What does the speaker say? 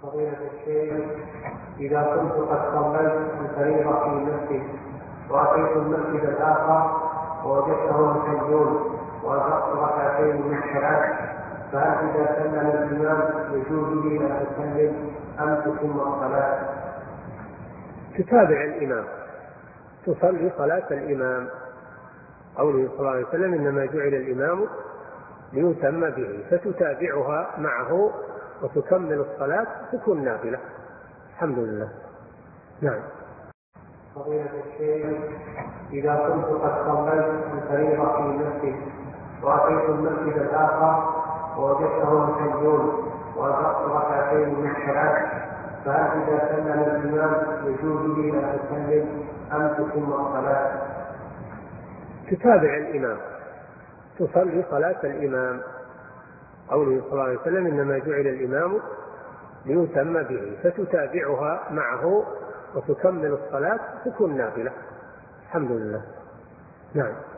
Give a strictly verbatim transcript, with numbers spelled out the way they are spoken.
فضيلة الشيخ، إذا كنت قد صليت الفريضة في المسجد وأتيت المسجد الآخر ووجدته يصلون وأدركت ركعتين من الصلاة، فهل إذا سلم الإمام يجوز لي أن أسلم أم تتم الصلاة؟ تتابع الإمام، تصلي صلاة الإمام. قوله صلى الله عليه وسلم: إنما جعل الإمام ليتم به، فتتابعها معه وتكمل الصلاة، تكون نافلة. الحمد لله. نعم. فضيلة الشيخ، إذا كنت قد صليت الفريضة في المسجد وأتيت المسجد الآخر ووجدته يصلون وأدركت ركعتين من الصلاة، فهل إذا سلم الإمام يجوز لي أن أسلم أم تتم الصلاة؟ تتابع الإمام، تصلي صلاة الإمام. قوله صلى الله عليه وسلم: إنما جعل الإمام ليتم به، فتتابعها معه وتكمل الصلاة، تكون نافلة. الحمد لله. نعم.